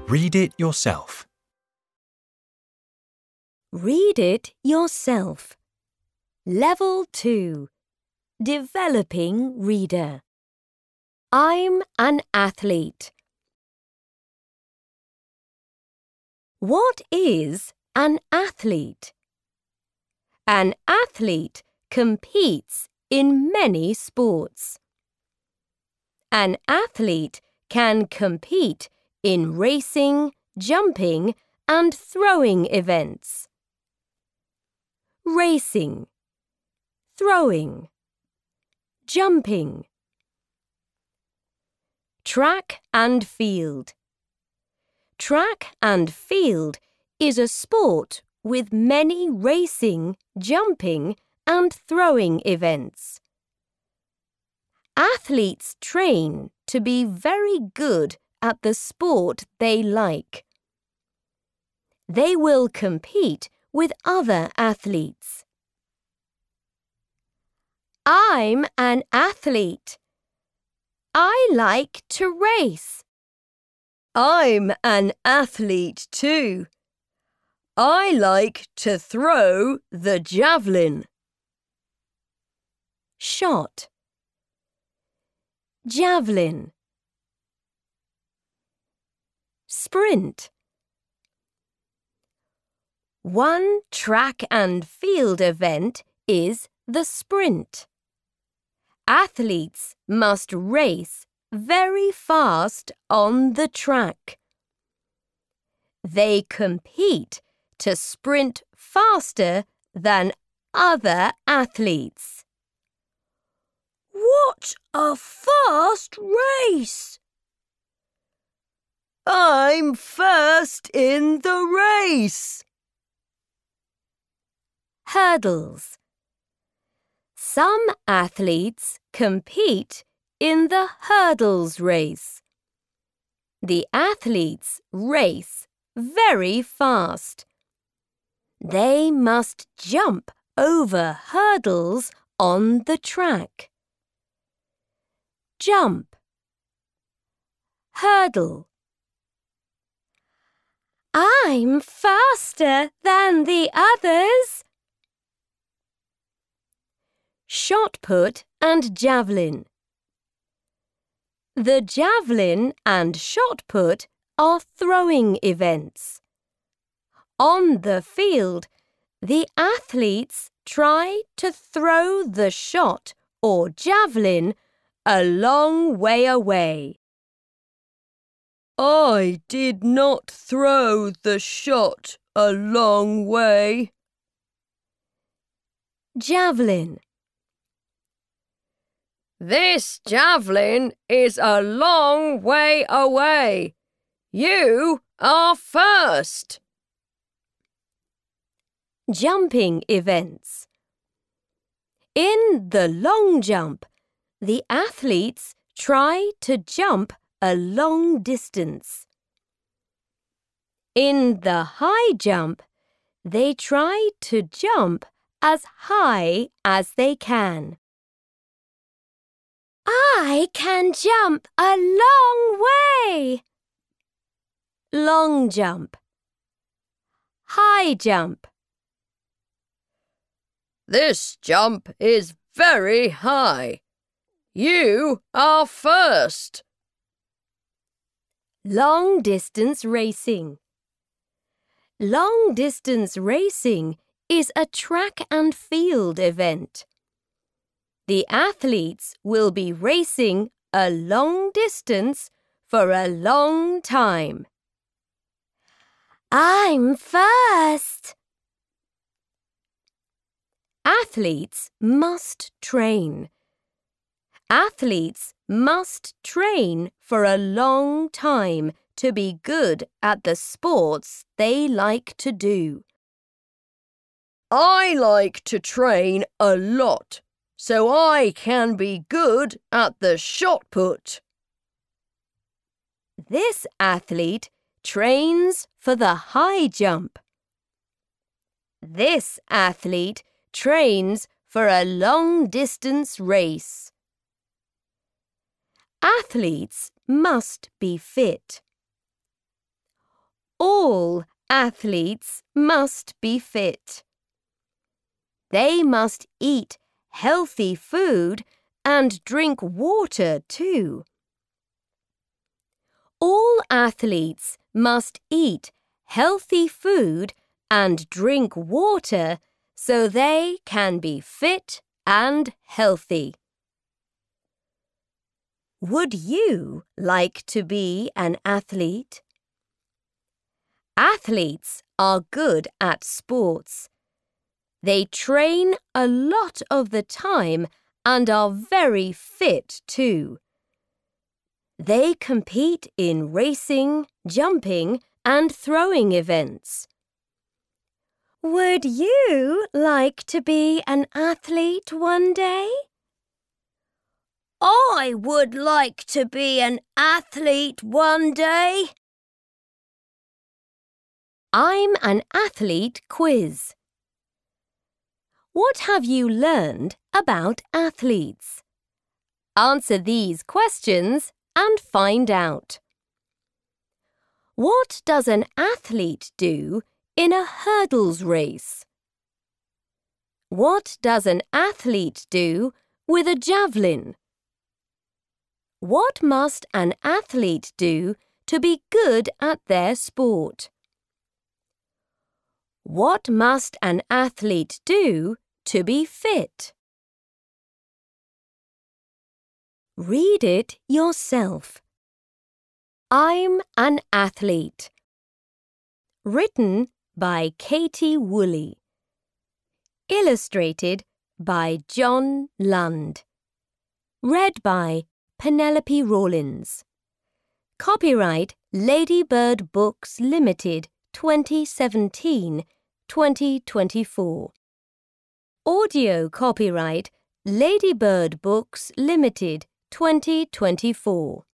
Read it yourself. Read it yourself. Level 2. Developing Reader. I'm an athlete. What is an athlete? An athlete competes in many sports. An athlete can compete in racing, jumping, and throwing events. Racing, throwing, jumping. Track and field. Track and field is a sport with many racing, jumping, and throwing events. Athletes train to be very good at the sport they like. They will compete with other athletes. I'm an athlete. I like to race. I'm an athlete too. I like to throw the javelin. Shot, javelin. Sprint. One track and field event is the sprint. Athletes must race very fast on the track. They compete to sprint faster than other athletes. What a fast race! I'm first in the race. Hurdles. Some athletes compete in the hurdles race. The athletes race very fast. They must jump over hurdles on the track. Jump, hurdle. I'm faster than the others. Shot put and javelin. The javelin and shot put are throwing events. On the field, the athletes try to throw the shot or javelin a long way away. I did not throw the shot a long way. Javelin. This javelin is a long way away. You are first. Jumping events. In the long jump, the athletes try to jump a long distance. In the high jump, they try to jump as high as they can. I can jump a long way. Long jump. High jump. This jump is very high. You are first. Long distance racing. Long distance racing is a track and field event. The athletes will be racing a long distance for a long time. I'm first. Athletes must train. Athletes must train for a long time to be good at the sports they like to do. I like to train a lot, so I can be good at the shot put. This athlete trains for the high jump. This athlete trains for a long-distance race. Athletes must be fit. All athletes must be fit. They must eat healthy food and drink water too. All athletes must eat healthy food and drink water so they can be fit and healthy. Would you like to be an athlete? Athletes are good at sports. They train a lot of the time and are very fit too. They compete in racing, jumping, and throwing events. Would you like to be an athlete one day? I would like to be an athlete one day. I'm an athlete quiz. What have you learned about athletes? Answer these questions and find out. What does an athlete do in a hurdles race? What does an athlete do with a javelin? What must an athlete do to be good at their sport? What must an athlete do to be fit? Read it yourself. I'm an athlete. Written by Katie Woolley. Illustrated by John Lund. Read by Penelope Rawlins. Copyright Ladybird Books Limited 2017-2024. Audio copyright Ladybird Books Limited 2024.